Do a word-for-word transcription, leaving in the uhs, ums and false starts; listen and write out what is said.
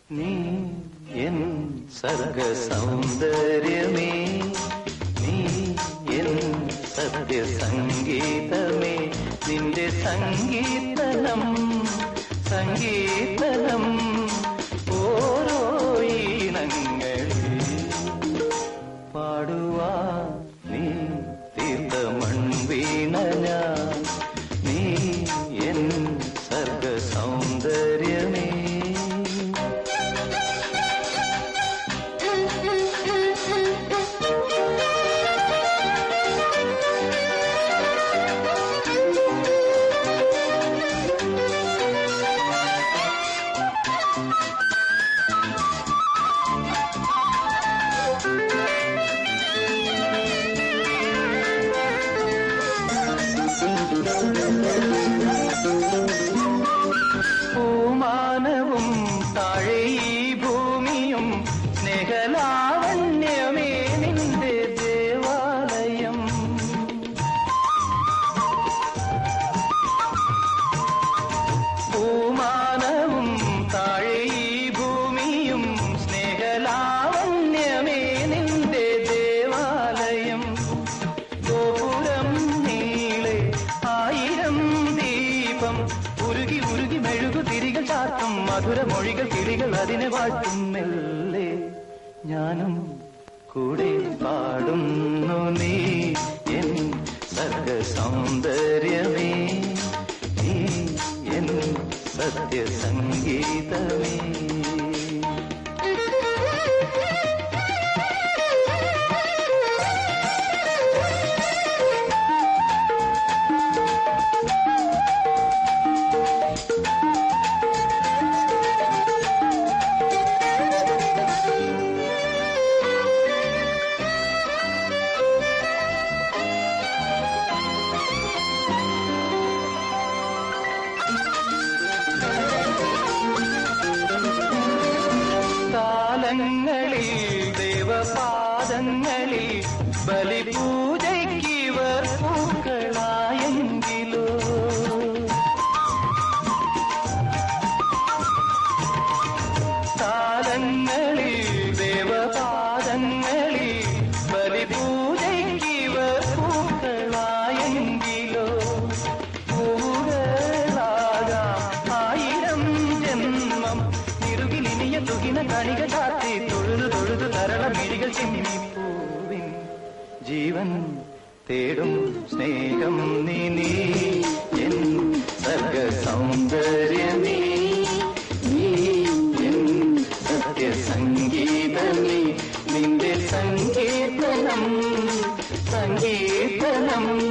നീ എൻ സർഗ സൗന്ദര്യമേ, നീ എൻ സത്യ സംഗീതമേ, നിന്റെ സംഗീതനം സംഗീതനം ഓരോ ഈണങ്ങളിൽ പാടുവാ നീ തീർത്ത മൺവീണ ഞാൻ, നീ എൻ സർഗ സൗന്ദര്യമേ. പൂമാനവും താഴെ ഈ ഭൂമിയും സ്നേഹലാവണ്യമേ നിന്റെ ദേവാലയം. പൂമാനവും താഴെ ഈ ഭൂമിയും സ്നേഹലാവണ്യമേ നിന്റെ ദേവാലയം. ഗോപുരം നീളെ ആയിരം ദീപം ഉരുകി ഉരുകി മെഴുകു തിരികൾ ചാർത്തും മധുരമൊഴികൾ കിളികൾ അതിനെ വാഴ്ത്തും. മെല്ലെ ഞാനും കൂടെ പാടുന്നു നീ എൻ സർഗ സൗന്ദര്യമേ, നീ എൻ സത്യ സംഗീതമേ. കാലങ്ങളിൽ ദേവപാദങ്ങളിൽ ബലിപൂജയ്ക്കിവർ പൂക്കളായെങ്കിലോ, കാലങ്ങളിൽ ദേവപാദങ്ങളിൽ ബലിപൂജയ്ക്കിവർ പൂക്കളായെങ്കിലോ, പൂകളാകാം ആയിരം ജന്മം നിറുകിലിനിയ തുകിന കണിക ചാത്തി തൊഴുതു തൊഴുതു തരള മിഴികൾ ചിമ്മിപ്പൂവിൻ ജീവൻ തേടും സ്നേഹം നീ, നീ എൻ സർഗ സൗന്ദര്യമേ, നീ എൻ സത്യ സംഗീതമേ, നിന്റെ സംഗീതനം സംഗീതനം